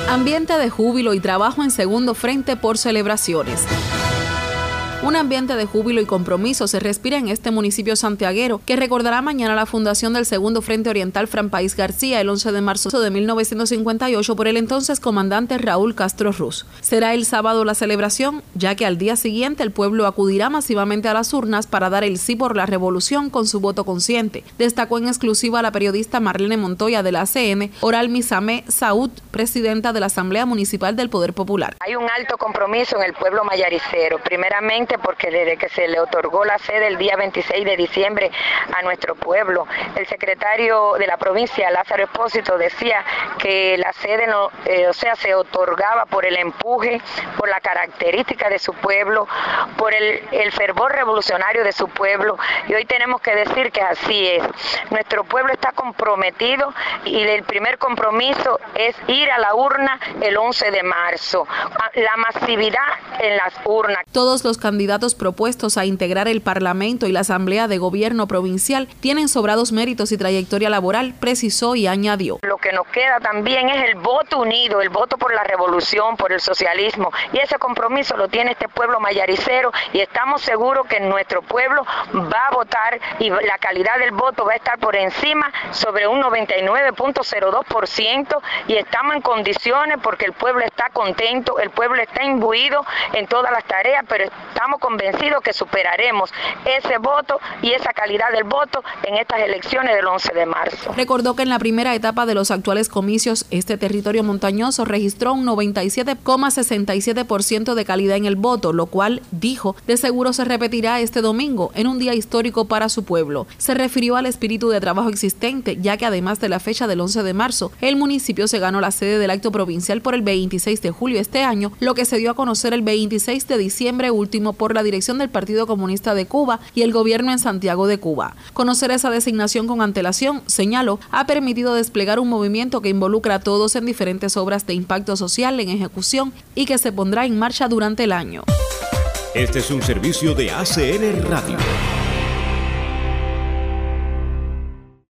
Ambiente de júbilo y trabajo en segundo frente por celebraciones. Un ambiente de júbilo y compromiso se respira en este municipio santiaguero, que recordará mañana la fundación del Segundo Frente Oriental Fran País García el 11 de marzo de 1958 por el entonces comandante Raúl Castro Ruz. Será el sábado la celebración, ya que al día siguiente el pueblo acudirá masivamente a las urnas para dar el sí por la revolución con su voto consciente, destacó en exclusiva la periodista Marlene Montoya de la ACN, Oral Misamé Saúd, presidenta de la Asamblea Municipal del Poder Popular. Hay un alto compromiso en el pueblo mayaricero, primeramente porque desde que se le otorgó la sede el día 26 de diciembre a nuestro pueblo, el secretario de la provincia, Lázaro Espósito, decía que la sede se otorgaba por el empuje, por la característica de su pueblo, por el fervor revolucionario de su pueblo, y hoy tenemos que decir que así es. Nuestro pueblo está comprometido y el primer compromiso es ir a la urna el 11 de marzo. La masividad en las urnas. Todos los candidatos propuestos a integrar el Parlamento y la Asamblea de Gobierno Provincial tienen sobrados méritos y trayectoria laboral, precisó y añadió. Lo que nos queda también es el voto unido, el voto por la revolución, por el socialismo, y ese compromiso lo tiene este pueblo mayaricero, y estamos seguros que nuestro pueblo va a votar y la calidad del voto va a estar por encima sobre un 99.02%, y estamos en condiciones porque el pueblo está contento, el pueblo está imbuido en todas las tareas, pero estamos convencidos que superaremos ese voto y esa calidad del voto en estas elecciones del 11 de marzo. Recordó que en la primera etapa de los actuales comicios, este territorio montañoso registró un 97,67% de calidad en el voto, lo cual, dijo, de seguro se repetirá este domingo, en un día histórico para su pueblo. Se refirió al espíritu de trabajo existente, ya que además de la fecha del 11 de marzo, el municipio se ganó la sede del acto provincial por el 26 de julio este año, lo que se dio a conocer el 26 de diciembre último por la dirección del Partido Comunista de Cuba y el gobierno en Santiago de Cuba. Conocer esa designación con antelación, señaló, ha permitido desplegar un movimiento que involucra a todos en diferentes obras de impacto social en ejecución y que se pondrá en marcha durante el año. Este es un servicio de ACN Radio.